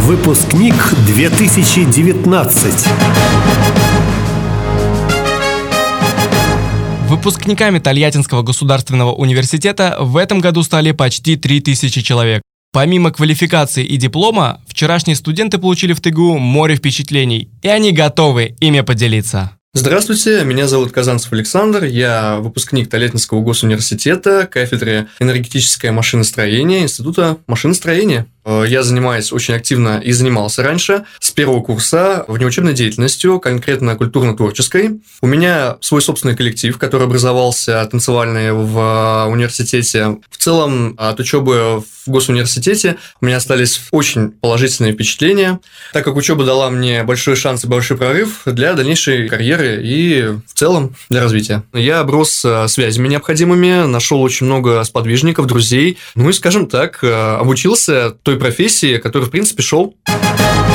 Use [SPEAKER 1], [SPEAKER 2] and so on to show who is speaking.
[SPEAKER 1] Выпускник 2019.
[SPEAKER 2] Выпускниками Тольяттинского государственного университета в этом году стали почти 3000 человек. Помимо квалификации и диплома, вчерашние студенты получили в ТГУ море впечатлений, и они готовы ими поделиться.
[SPEAKER 3] Здравствуйте, меня зовут Казанцев Александр, я выпускник Тольяттинского госуниверситета, кафедры энергетическое машиностроение, Института машиностроения. Я занимаюсь очень активно и занимался раньше с первого курса внеучебной деятельностью, конкретно культурно-творческой. У меня свой собственный коллектив, который образовался танцевальный в университете. В целом, от учебы в госуниверситете у меня остались очень положительные впечатления, так как учеба дала мне большой шанс и большой прорыв для дальнейшей карьеры и в целом для развития. Я оброс связями необходимыми, нашел очень много сподвижников, друзей, и, скажем так, обучился той профессии, которую, в принципе, шел.